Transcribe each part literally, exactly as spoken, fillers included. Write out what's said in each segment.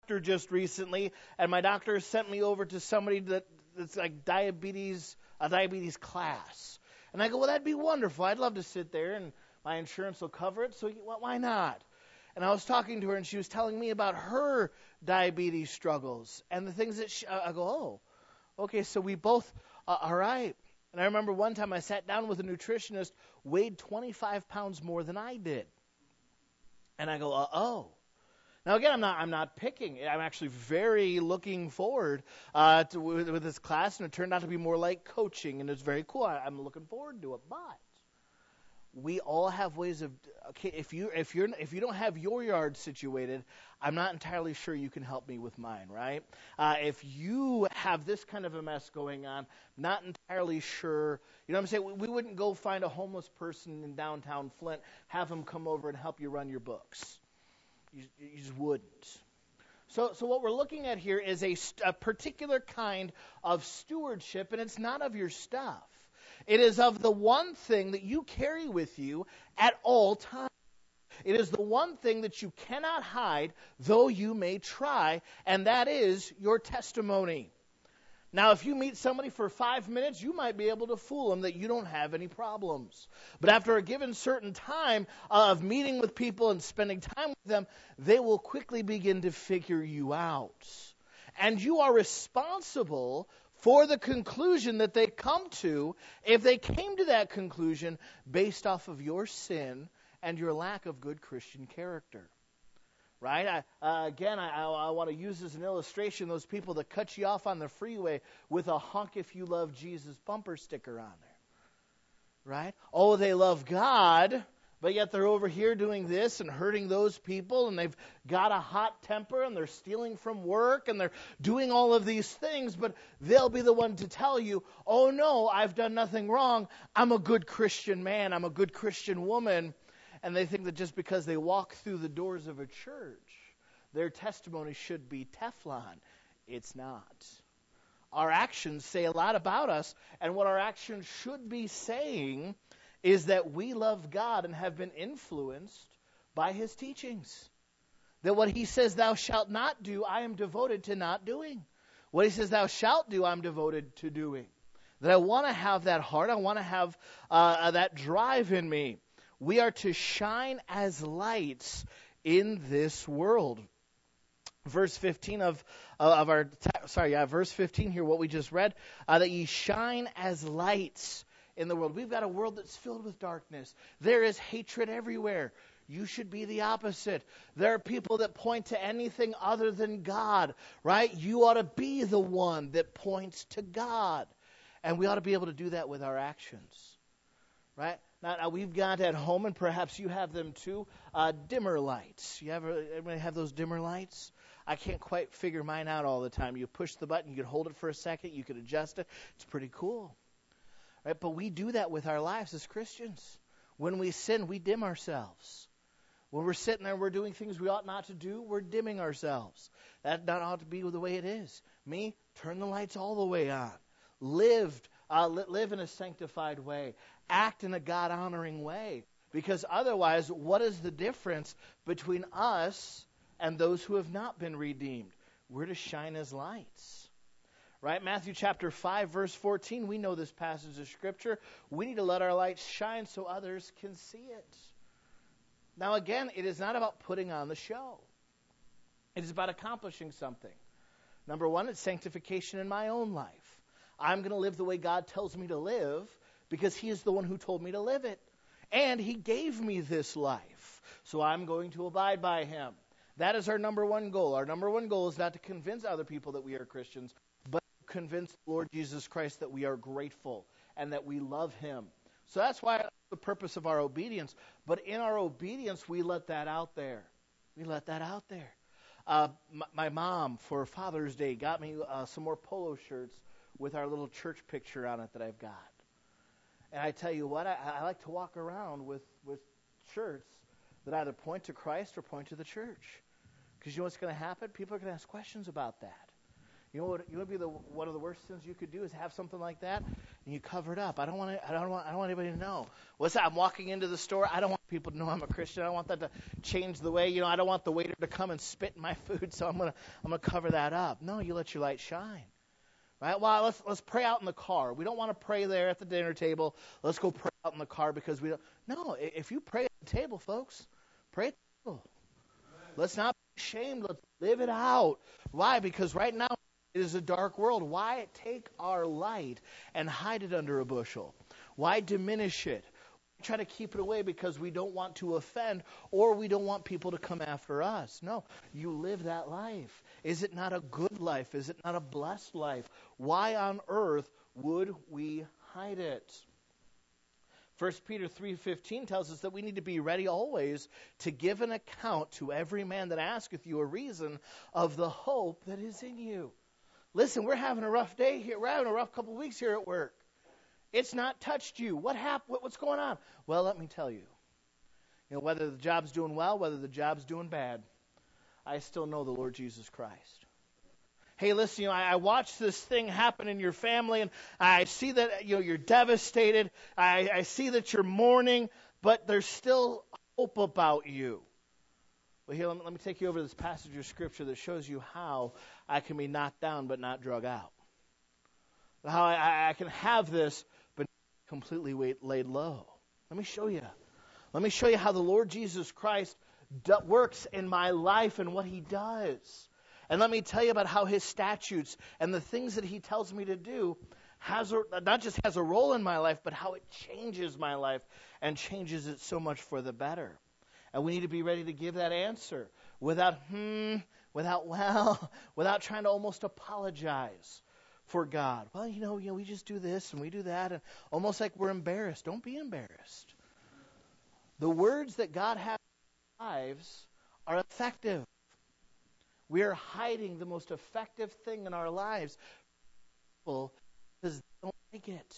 doctor just recently, and my doctor sent me over to somebody that, that's like diabetes, a diabetes class. And I go, well, that'd be wonderful. I'd love to sit there, and my insurance will cover it, so why not? And I was talking to her, and she was telling me about her diabetes struggles and the things that she, I go, oh, okay, so we both, uh, all right. And I remember one time I sat down with a nutritionist, weighed twenty-five pounds more than I did. And I go, uh, oh. Now, again, I'm not I'm not picking. I'm actually very looking forward uh, to with, with this class, and it turned out to be more like coaching, and it's very cool. I, I'm looking forward to it. But we all have ways of okay. If you if you're if you don't have your yard situated, I'm not entirely sure you can help me with mine, right? Uh, if you have this kind of a mess going on, not entirely sure. You know what I'm saying? We, we wouldn't go find a homeless person in downtown Flint, have them come over and help you run your books. You, you just wouldn't. So, so what we're looking at here is a, a particular kind of stewardship, and it's not of your stuff. It is of the one thing that you carry with you at all times. It is the one thing that you cannot hide, though you may try, and that is your testimony. Now, if you meet somebody for five minutes, you might be able to fool them that you don't have any problems. But after a given certain time of meeting with people and spending time with them, they will quickly begin to figure you out. And you are responsible for the conclusion that they come to if they came to that conclusion based off of your sin and your lack of good Christian character. Right? I, uh, again, I, I, I want to use as an illustration those people that cut you off on the freeway with a honk if you love Jesus bumper sticker on there. Right? Oh, they love God, but yet they're over here doing this and hurting those people, and they've got a hot temper, and they're stealing from work, and they're doing all of these things, but they'll be the one to tell you, oh no, I've done nothing wrong. I'm a good Christian man. I'm a good Christian woman. And they think that just because they walk through the doors of a church, their testimony should be Teflon. It's not. Our actions say a lot about us, and what our actions should be saying is that we love God and have been influenced by His teachings. That what He says, thou shalt not do, I am devoted to not doing. What He says, thou shalt do, I'm devoted to doing. That I want to have that heart, I want to have uh, that drive in me. We are to shine as lights in this world. Verse fifteen of uh, of our sorry, yeah, verse fifteen here, what we just read, uh, that ye shine as lights in the world. We've got a world that's filled with darkness. There is hatred everywhere. You should be the opposite. There are people that point to anything other than God, right? You ought to be the one that points to God, and we ought to be able to do that with our actions, right? Now, now, we've got at home, and perhaps you have them too, uh, dimmer lights. You ever everybody have those dimmer lights? I can't quite figure mine out all the time. You push the button, you can hold it for a second, you can adjust it. It's pretty cool. Right? But we do that with our lives as Christians. When we sin, we dim ourselves. When we're sitting there and we're doing things we ought not to do, we're dimming ourselves. That not ought to be the way it is. Me, turn the lights all the way on. Lived, uh, live in a sanctified way. Act in a God-honoring way. Because otherwise, what is the difference between us and those who have not been redeemed? We're to shine as lights. Right? Matthew chapter five, verse fourteen, we know this passage of Scripture. We need to let our light shine so others can see it. Now again, it is not about putting on the show. It is about accomplishing something. Number one, it's sanctification in my own life. I'm going to live the way God tells me to live, because He is the one who told me to live it. And He gave me this life. So I'm going to abide by Him. That is our number one goal. Our number one goal is not to convince other people that we are Christians, but to convince the Lord Jesus Christ that we are grateful and that we love Him. So that's why that's the purpose of our obedience. But in our obedience, we let that out there. We let that out there. Uh, my, my mom, for Father's Day, got me uh, some more polo shirts with our little church picture on it that I've got. And I tell you what, I, I like to walk around with, with shirts that either point to Christ or point to the church. Because you know what's going to happen? People are going to ask questions about that. You know what? You would be the one of the worst sins you could do is have something like that, and you cover it up. I don't want to, I don't want. I don't want anybody to know. What's that? I'm walking into the store. I don't want people to know I'm a Christian. I don't want that to change the way. You know, I don't want the waiter to come and spit in my food. So I'm gonna, I'm gonna cover that up. No, you let your light shine. Right? Well, let's let's pray out in the car. We don't want to pray there at the dinner table. Let's go pray out in the car because we don't. No, if you pray at the table, folks, pray at the table. Let's not be ashamed. Let's live it out. Why? Because right now it is a dark world. Why take our light and hide it under a bushel? Why diminish it? Try to keep it away because we don't want to offend or we don't want people to come after us. No, you live that life. Is it not a good life? Is it not a blessed life? Why on earth would we hide it? First Peter three fifteen tells us that we need to be ready always to give an account to every man that asketh you a reason of the hope that is in you. Listen, we're having a rough day here. We're having a rough couple of weeks here at work. It's not touched you. What happened? What's going on? Well, let me tell you. You know, whether the job's doing well, whether the job's doing bad, I still know the Lord Jesus Christ. Hey, listen, you know, I, I watched this thing happen in your family, and I see that, you know, you're devastated. I, I see that you're mourning, but there's still hope about you. Well, here, let me, let me take you over to this passage of Scripture that shows you how I can be knocked down but not drug out. How I, I can have this but completely wait, laid low. Let me show you. Let me show you how the Lord Jesus Christ do, works in my life and what He does. And let me tell you about how His statutes and the things that He tells me to do has a, not just has a role in my life, but how it changes my life and changes it so much for the better. And we need to be ready to give that answer without, hmm, without, well, without trying to almost apologize for God. Well, you know, you know, we just do this and we do that, and almost like we're embarrassed. Don't be embarrassed. The words that God has in our lives are effective. We are hiding the most effective thing in our lives because they don't like it.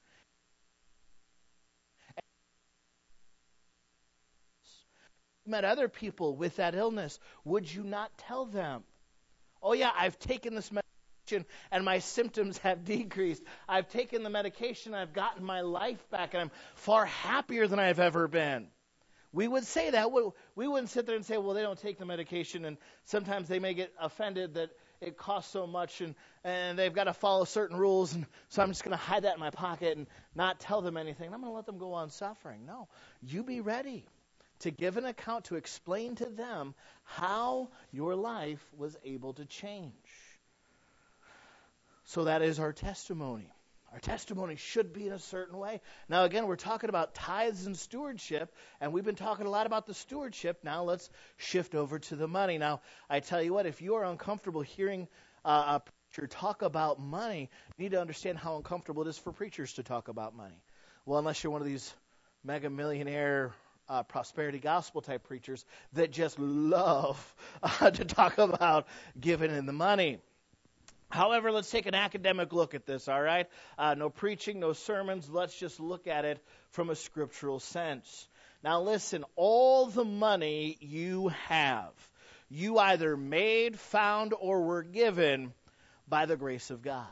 You met other people with that illness. Would you not tell them? Oh yeah, I've taken this medication and my symptoms have decreased. I've taken the medication, I've gotten my life back, and I'm far happier than I've ever been. We would say that. We wouldn't sit there and say, well, they don't take the medication, and sometimes they may get offended that it costs so much, and, and they've got to follow certain rules, and so I'm just going to hide that in my pocket and not tell them anything. I'm going to let them go on suffering. No, you be ready to give an account, to explain to them how your life was able to change. So that is our testimony. Our testimony should be in a certain way. Now, again, we're talking about tithes and stewardship, and we've been talking a lot about the stewardship. Now let's shift over to the money. Now, I tell you what, if you are uncomfortable hearing uh, a preacher talk about money, you need to understand how uncomfortable it is for preachers to talk about money. Well, unless you're one of these mega millionaire uh, prosperity gospel type preachers that just love uh, to talk about giving in the money. However, let's take an academic look at this, all right? Uh, no preaching, no sermons. Let's just look at it from a scriptural sense. Now listen, all the money you have, you either made, found, or were given by the grace of God.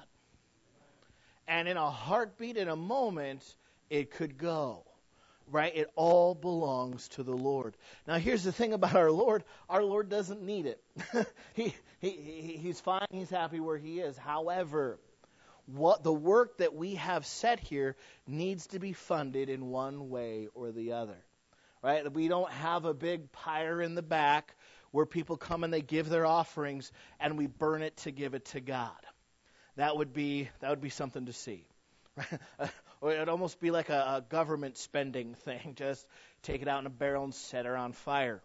And in a heartbeat, in a moment, it could go. Right? It all belongs to the Lord. Now, here's the thing about our Lord. Our Lord doesn't need it. he, he, he's fine. He's happy where he is. However, what the work that we have set here needs to be funded in one way or the other. Right? We don't have a big pyre in the back where people come and they give their offerings and we burn it to give it to God. That would be that would be something to see. Right? Or it'd almost be like a, a government spending thing. Just take it out in a barrel and set it on fire.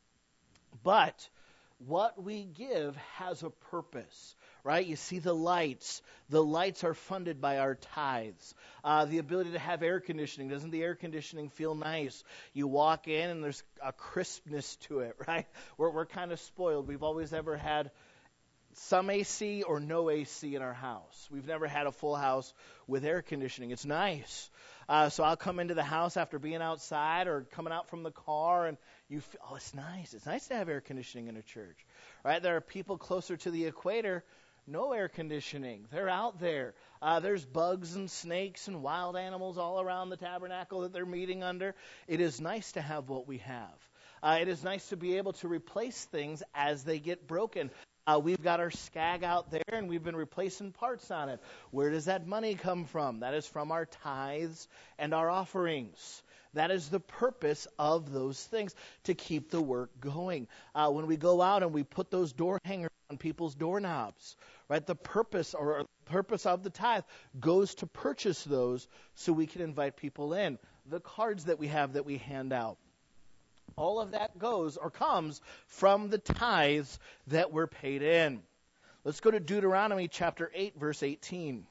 But what we give has a purpose, right? You see the lights. The lights are funded by our tithes. Uh, the ability to have air conditioning. Doesn't the air conditioning feel nice? You walk in and there's a crispness to it, right? We're, we're kind of spoiled. We've always ever had some A C or no A C in our house. We've never had a full house with air conditioning. It's nice. Uh, so I'll come into the house after being outside or coming out from the car, and you feel, oh, it's nice. It's nice to have air conditioning in a church, right? There are people closer to the equator, no air conditioning. They're out there. Uh, there's bugs and snakes and wild animals all around the tabernacle that they're meeting under. It is nice to have what we have. Uh, it is nice to be able to replace things as they get broken. Uh, we've got our Skag out there, and we've been replacing parts on it. Where does that money come from? That is from our tithes and our offerings. That is the purpose of those things, to keep the work going. Uh, when we go out and we put those door hangers on people's doorknobs, right? The purpose or purpose of the tithe goes to purchase those so we can invite people in. The cards that we have that we hand out, all of that goes or comes from the tithes that were paid in. Let's go to Deuteronomy chapter eight, verse eighteen.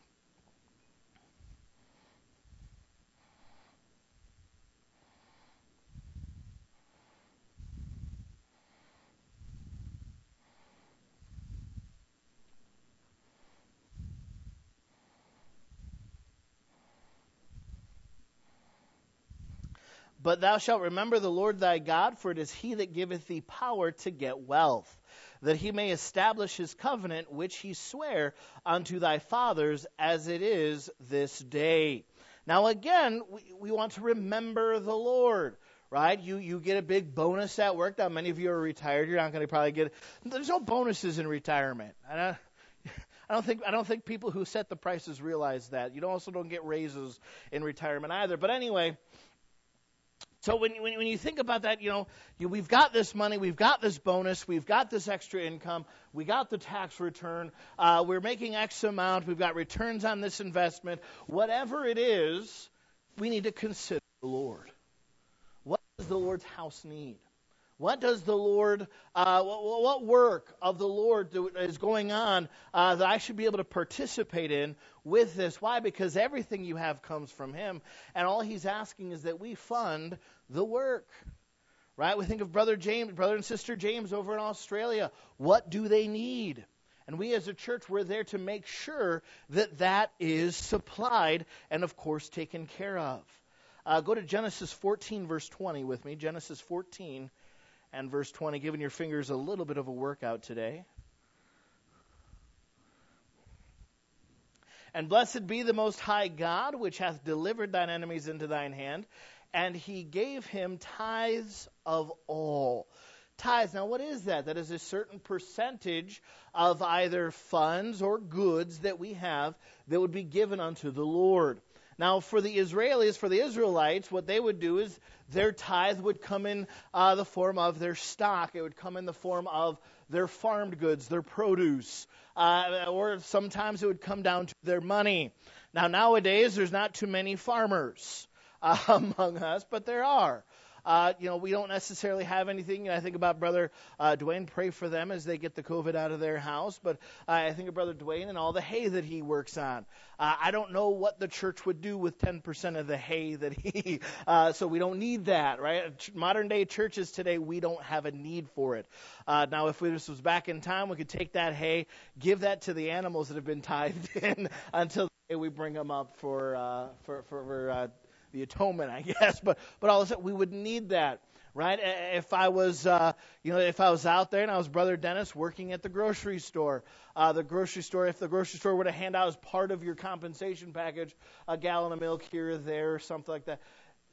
But thou shalt remember the Lord thy God, for it is he that giveth thee power to get wealth, that he may establish his covenant, which he sware unto thy fathers, as it is this day. Now again, we, we want to remember the Lord, right? You you get a big bonus at work. Now, many of you are retired. You're not going to probably get it. There's no bonuses in retirement. And I, I don't think I don't think people who set the prices realize that. You also don't get raises in retirement either. But anyway. So when, when when you think about that, you know, you, we've got this money, we've got this bonus, we've got this extra income, we got the tax return, uh, we're making X amount, we've got returns on this investment. Whatever it is, we need to consider the Lord. What does the Lord's house need? What does the Lord, uh, what, what work of the Lord do, is going on uh, that I should be able to participate in with this? Why? Because everything you have comes from Him, and all He's asking is that we fund the work. Right? We think of Brother James, Brother and Sister James over in Australia. What do they need? And we as a church, we're there to make sure that that is supplied and, of course, taken care of. Uh, go to Genesis fourteen, verse twenty with me. Genesis fourteen. And verse twenty, giving your fingers a little bit of a workout today. And blessed be the Most High God, which hath delivered thine enemies into thine hand. And he gave him tithes of all. Tithes, now what is that? That is a certain percentage of either funds or goods that we have that would be given unto the Lord. Now, for the Israelis, for the Israelites, what they would do is their tithe would come in uh, the form of their stock. It would come in the form of their farmed goods, their produce, uh, or sometimes it would come down to their money. Now, nowadays, there's not too many farmers uh, among us, but there are. Uh, you know, we don't necessarily have anything. And I think about Brother uh, Dwayne, pray for them as they get the COVID out of their house. But uh, I think of Brother Dwayne and all the hay that he works on. Uh, I don't know what the church would do with ten percent of the hay that he, uh, so we don't need that, right? Modern day churches today, we don't have a need for it. Uh, now, if this was back in time, we could take that hay, give that to the animals that have been tithed in until the day we bring them up for, uh, for, for, for uh, the atonement, I guess, but but all of a sudden we would need that, right? If I was, uh, you know, if I was out there and I was Brother Dennis working at the grocery store, uh, the grocery store, if the grocery store were to hand out as part of your compensation package a gallon of milk here or there or something like that,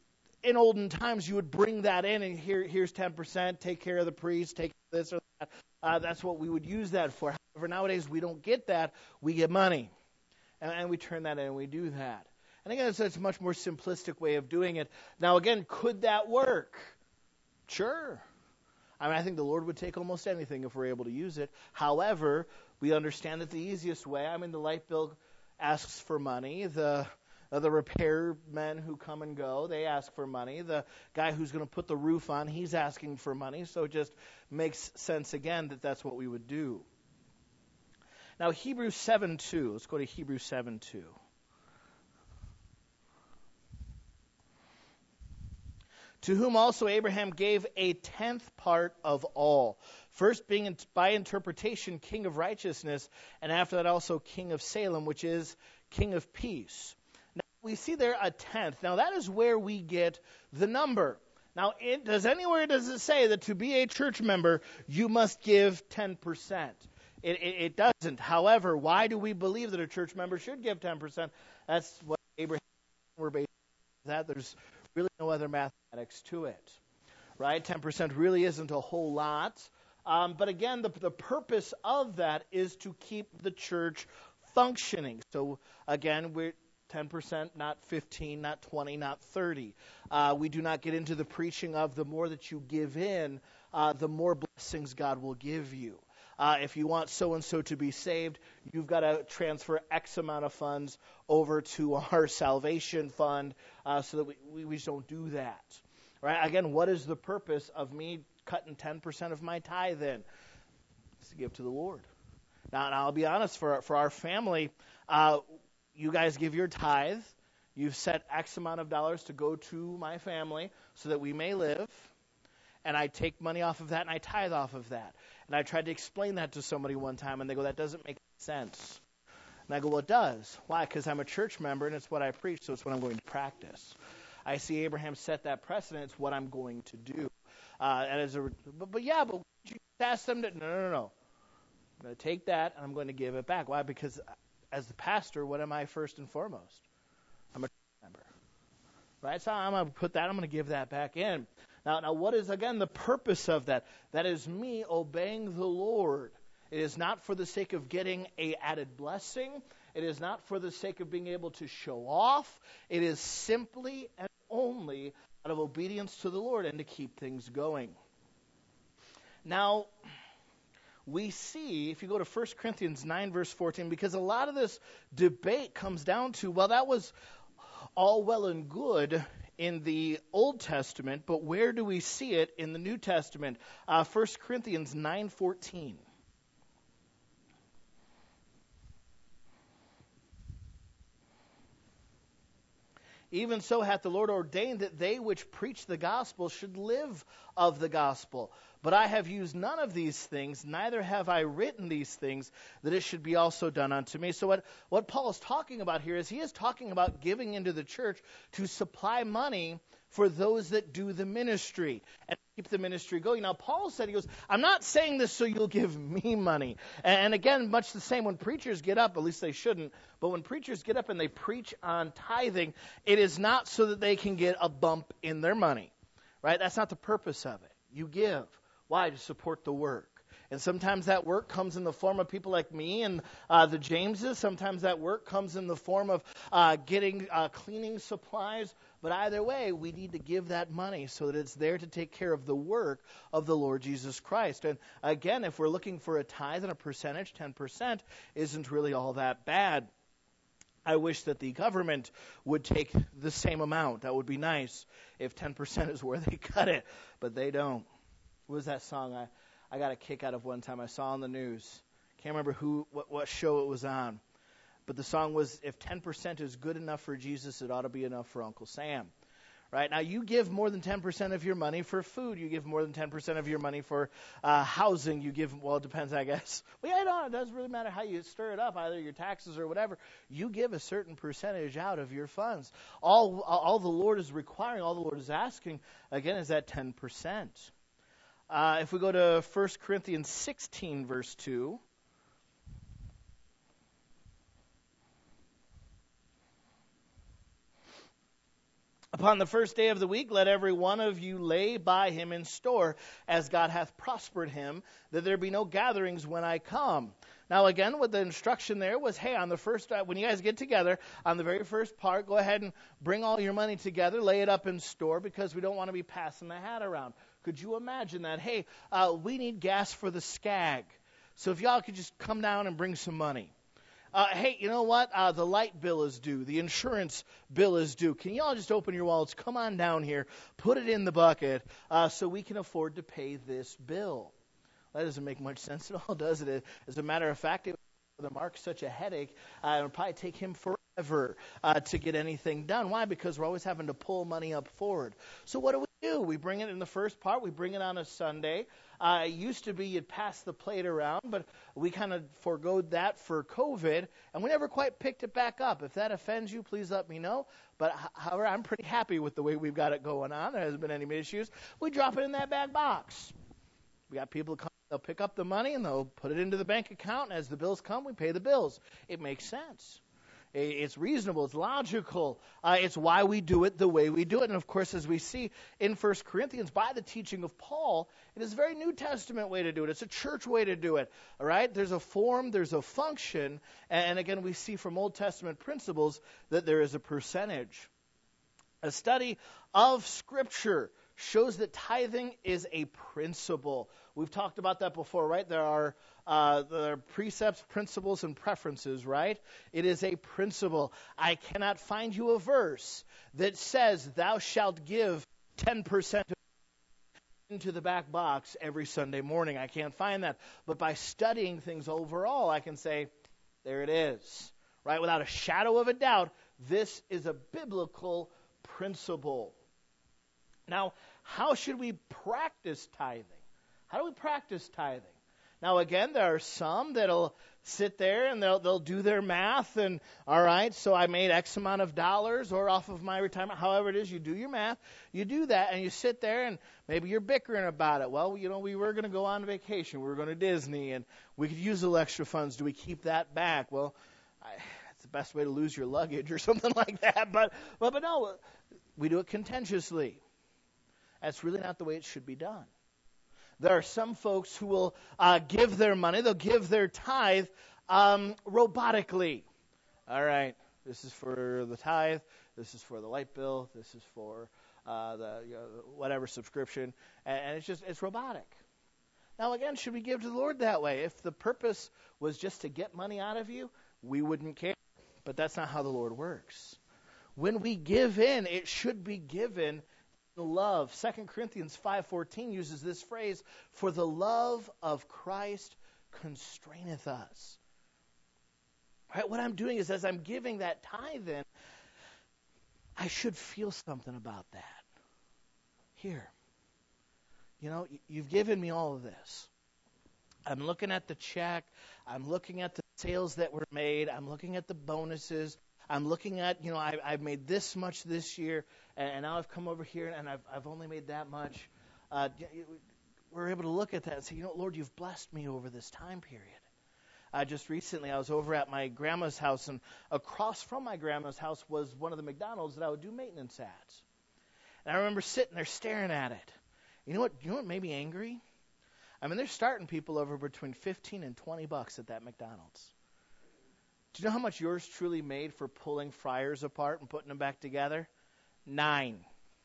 in olden times you would bring that in and here here's ten percent, take care of the priest, take care of this or that. Uh, that's what we would use that for. However, nowadays we don't get that; we get money, and, and we turn that in and we do that. And again, it's, it's a much more simplistic way of doing it. Now, again, could that work? Sure. I mean, I think the Lord would take almost anything if we're able to use it. However, we understand that the easiest way, I mean, the light bill asks for money. The uh, the repairmen who come and go, they ask for money. The guy who's going to put the roof on, he's asking for money. So it just makes sense, again, that that's what we would do. Now, Hebrews seven two. Let's go to Hebrews seven two. To whom also Abraham gave a tenth part of all, first being by interpretation king of righteousness, and after that also king of Salem, which is king of peace. Now we see there a tenth. Now that is where we get the number. Now, it, does anywhere does it say that to be a church member you must give ten percent? It, it, it doesn't. However, why do we believe that a church member should give ten percent? That's what Abraham were based on. That there's really no other mathematics to it, right? ten percent really isn't a whole lot. Um, but again, the, the purpose of that is to keep the church functioning. So again, we're ten percent, not fifteen, not twenty, not thirty. Uh, we do not get into the preaching of the more that you give in, uh, the more blessings God will give you. Uh, if you want so-and-so to be saved, you've got to transfer X amount of funds over to our salvation fund uh, so that we, we, we just don't do that. Right? Again, what is the purpose of me cutting ten percent of my tithe in? It's to give to the Lord. Now, and I'll be honest, for, for our family, uh, you guys give your tithe. You've set X amount of dollars to go to my family so that we may live. And I take money off of that and I tithe off of that. And I tried to explain that to somebody one time, and they go, that doesn't make sense. And I go, well, it does. Why? Because I'm a church member, and it's what I preach, so it's what I'm going to practice. I see Abraham set that precedent. It's what I'm going to do. Uh, and as a, but, but yeah, but you ask them to, no, no, no, no. I'm going to take that, and I'm going to give it back. Why? Because as the pastor, what am I first and foremost? I'm a church member. Right? So I'm going to put that, I'm going to give that back in. Now, now, what is, again, the purpose of that? That is me obeying the Lord. It is not for the sake of getting a added blessing. It is not for the sake of being able to show off. It is simply and only out of obedience to the Lord and to keep things going. Now, we see, if you go to First Corinthians nine, verse fourteen, because a lot of this debate comes down to, well, that was all well and good in the Old Testament, but where do we see it in the New Testament? Uh, First Corinthians nine fourteen. Even so hath the Lord ordained that they which preach the gospel should live of the gospel. But I have used none of these things, neither have I written these things, that it should be also done unto me. So what, what Paul is talking about here is he is talking about giving into the church to supply money for those that do the ministry and keep the ministry going. Now, Paul said, he goes, I'm not saying this so you'll give me money. And again, much the same when preachers get up, at least they shouldn't, but when preachers get up and they preach on tithing, it is not so that they can get a bump in their money, right? That's not the purpose of it. You give. Why? To support the work. And sometimes that work comes in the form of people like me and uh, the Jameses. Sometimes that work comes in the form of uh, getting uh, cleaning supplies. But either way, we need to give that money so that it's there to take care of the work of the Lord Jesus Christ. And again, if we're looking for a tithe and a percentage, ten percent isn't really all that bad. I wish that the government would take the same amount. That would be nice if ten percent is where they cut it. But they don't. What was that song I... I got a kick out of one time I saw on the news. Can't remember who, what, what show it was on. But the song was, if ten percent is good enough for Jesus, it ought to be enough for Uncle Sam. Right? Now, you give more than ten percent of your money for food. You give more than ten percent of your money for uh, housing. You give, well, it depends, I guess. Well, yeah, no, it doesn't really matter how you stir it up, either your taxes or whatever. You give a certain percentage out of your funds. All, all the Lord is requiring, all the Lord is asking, again, is that ten percent. Uh, if we go to First Corinthians sixteen, verse two. Upon the first day of the week, let every one of you lay by him in store, as God hath prospered him, that there be no gatherings when I come. Now, again, what the instruction there was, hey, on the first, uh, when you guys get together, on the very first part, go ahead and bring all your money together, lay it up in store, because we don't want to be passing the hat around. Could you imagine that? Hey, uh, we need gas for the Skag. So if y'all could just come down and bring some money. Uh, hey, you know what? Uh, the light bill is due. The insurance bill is due. Can y'all just open your wallets? Come on down here. Put it in the bucket uh, so we can afford to pay this bill. That doesn't make much sense at all, does it? As a matter of fact, it would Mark such a headache. Uh, it would probably take him forever uh, to get anything done. Why? Because we're always having to pull money up forward. So what do we do? We bring it in the first part. We bring it on a Sunday. Uh, it used to be you'd pass the plate around, but we kind of foregoed that for COVID, and we never quite picked it back up. If that offends you, please let me know. But however, I'm pretty happy with the way we've got it going on. There hasn't been any issues. We drop it in that back box. We got people come They'll pick up the money and they'll put it into the bank account. And as the bills come, we pay the bills. It makes sense. It's reasonable. It's logical. Uh, it's why we do it the way we do it. And of course, as we see in First Corinthians, by the teaching of Paul, it is a very New Testament way to do it. It's a church way to do it. All right? There's a form, there's a function. And again, we see from Old Testament principles that there is a percentage. A study of Scripture shows that tithing is a principle. We've talked about that before, right? There are, uh, there are precepts, principles, and preferences, right? It is a principle. I cannot find you a verse that says, thou shalt give ten percent into the back box every Sunday morning. I can't find that. But by studying things overall, I can say, there it is, right? Without a shadow of a doubt, this is a biblical principle. Now, how should we practice tithing? How do we practice tithing? Now, again, there are some that'll sit there and they'll they'll do their math and, all right, so I made X amount of dollars or off of my retirement, however it is, you do your math, you do that, and you sit there and maybe you're bickering about it. Well, you know, we were going to go on vacation. We were going to Disney, and we could use a little extra funds. Do we keep that back? Well, I, it's the best way to lose your luggage or something like that. But, but, but no, we do it contentiously. That's really not the way it should be done. There are some folks who will uh, give their money, they'll give their tithe um, robotically. All right, this is for the tithe, this is for the light bill, this is for uh, the you know, whatever subscription, and, and it's just, it's robotic. Now again, should we give to the Lord that way? If the purpose was just to get money out of you, we wouldn't care. But that's not how the Lord works. When we give in, it should be given love. Second Corinthians five fourteen uses this phrase, for the love of Christ constraineth us. Right? What I'm doing is as I'm giving that tithe in, I should feel something about that. Here, you know, you've given me all of this. I'm looking at the check. I'm looking at the sales that were made. I'm looking at the bonuses. I'm looking at, you know, I, I've made this much this year, and, and now I've come over here, and I've, I've only made that much. Uh, we're able to look at that and say, you know, Lord, you've blessed me over this time period. Uh, just recently, I was over at my grandma's house, and across from my grandma's house was one of the McDonald's that I would do maintenance at. And I remember sitting there staring at it. You know what? You know what made me angry? I mean, they're starting people over between fifteen and twenty bucks at that McDonald's. Do you know how much yours truly made for pulling fryers apart and putting them back together? Nine.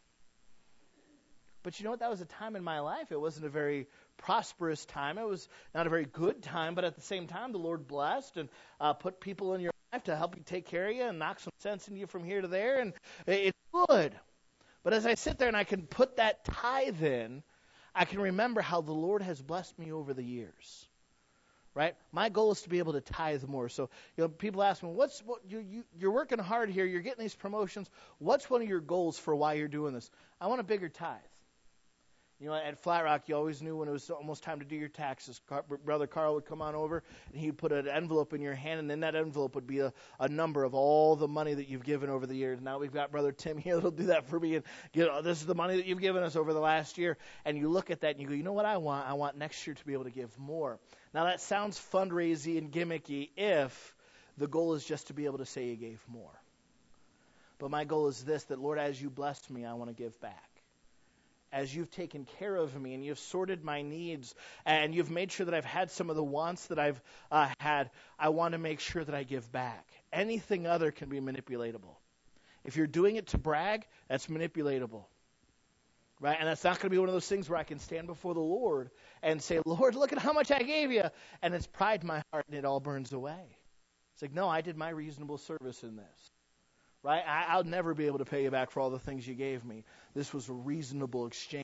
But you know what? That was a time in my life. It wasn't a very prosperous time. It was not a very good time, but at the same time, the Lord blessed and uh, put people in your life to help you take care of you and knock some sense into you from here to there, and it's good. But as I sit there and I can put that tithe in, I can remember how the Lord has blessed me over the years. Right? My goal is to be able to tithe more. So, you know, people ask me, what's what you, you you're working hard here, you're getting these promotions. What's one of your goals for why you're doing this? I want a bigger tithe. You know, at Flat Rock, you always knew when it was almost time to do your taxes. Car- Brother Carl would come on over, and he'd put an envelope in your hand, and in that envelope would be a, a number of all the money that you've given over the years. Now we've got Brother Tim here that'll do that for me, and you know, this is the money that you've given us over the last year. And you look at that, and you go, you know what I want? I want next year to be able to give more. Now that sounds fundraisy and gimmicky if the goal is just to be able to say you gave more. But my goal is this, that Lord, as you blessed me, I want to give back. As you've taken care of me and you've sorted my needs and you've made sure that I've had some of the wants that I've uh, had, I want to make sure that I give back. Anything other can be manipulatable. If you're doing it to brag, that's manipulatable. Right? And that's not going to be one of those things where I can stand before the Lord and say, Lord, look at how much I gave you. And it's pride in my heart and it all burns away. It's like, no, I did my reasonable service in this. Right? I, I'll never be able to pay you back for all the things you gave me. This was a reasonable exchange.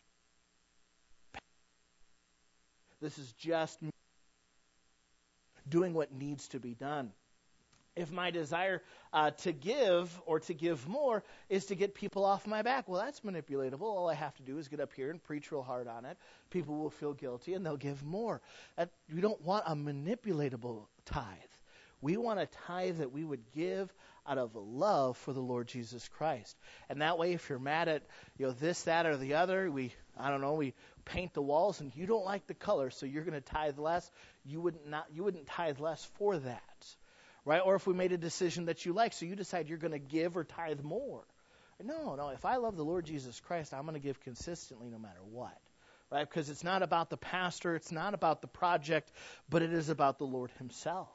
This is just me doing what needs to be done. If my desire uh, to give or to give more is to get people off my back, well, that's manipulatable. All I have to do is get up here and preach real hard on it. People will feel guilty and they'll give more. That, we don't want a manipulatable tithe. We want a tithe that we would give out of love for the Lord Jesus Christ. And that way, if you're mad at, you know, this, that, or the other, we, I don't know, we paint the walls and you don't like the color, so you're going to tithe less, you wouldn't not you wouldn't tithe less for that. Right? Or if we made a decision that you like, so you decide you're going to give or tithe more. No, no, if I love the Lord Jesus Christ, I'm going to give consistently no matter what. Right? Because it's not about the pastor, it's not about the project, but it is about the Lord himself.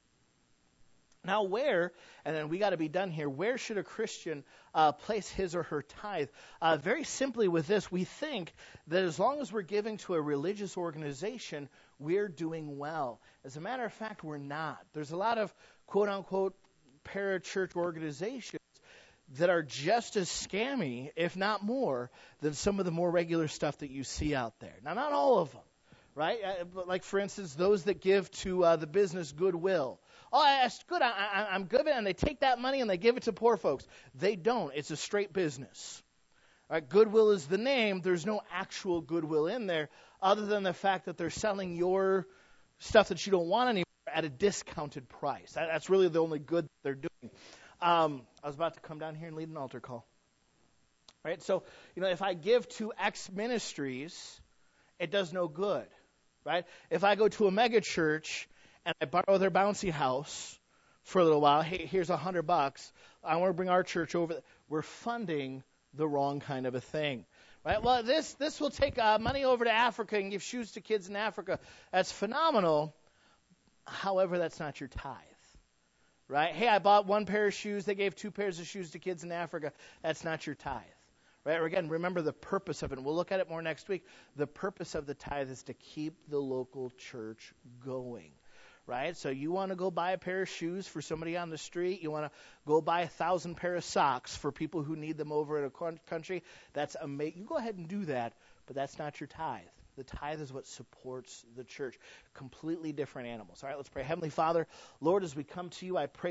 Now where, and then we got to be done here, where should a Christian uh, place his or her tithe? Uh, very simply with this, we think that as long as we're giving to a religious organization, we're doing well. As a matter of fact, we're not. There's a lot of quote-unquote parachurch organizations that are just as scammy, if not more, than some of the more regular stuff that you see out there. Now, not all of them, right? Uh, but like, for instance, those that give to uh, the business Goodwill. Oh, that's good. I, I, I'm good. And they take that money and they give it to poor folks. They don't. It's a straight business. All right, Goodwill is the name. There's no actual goodwill in there other than the fact that they're selling your stuff that you don't want anymore at a discounted price. That, that's really the only good they're doing. Um, I was about to come down here and lead an altar call. Right? So, you know, if I give to X ministries, it does no good. Right? If I go to a mega church and I borrow their bouncy house for a little while, hey, here's a hundred bucks. I want to bring our church over. We're funding the wrong kind of a thing. Right? Well, this this will take uh, money over to Africa and give shoes to kids in Africa. That's phenomenal. However, that's not your tithe. Right? Hey, I bought one pair of shoes. They gave two pairs of shoes to kids in Africa. That's not your tithe. Right? Or again, remember the purpose of it. And we'll look at it more next week. The purpose of the tithe is to keep the local church going. Right? So you want to go buy a pair of shoes for somebody on the street. You want to go buy a thousand pair of socks for people who need them over in a country. That's amazing. You go ahead and do that, but that's not your tithe. The tithe is what supports the church. Completely different animals. All right, let's pray. Heavenly Father, Lord, as we come to you, I pray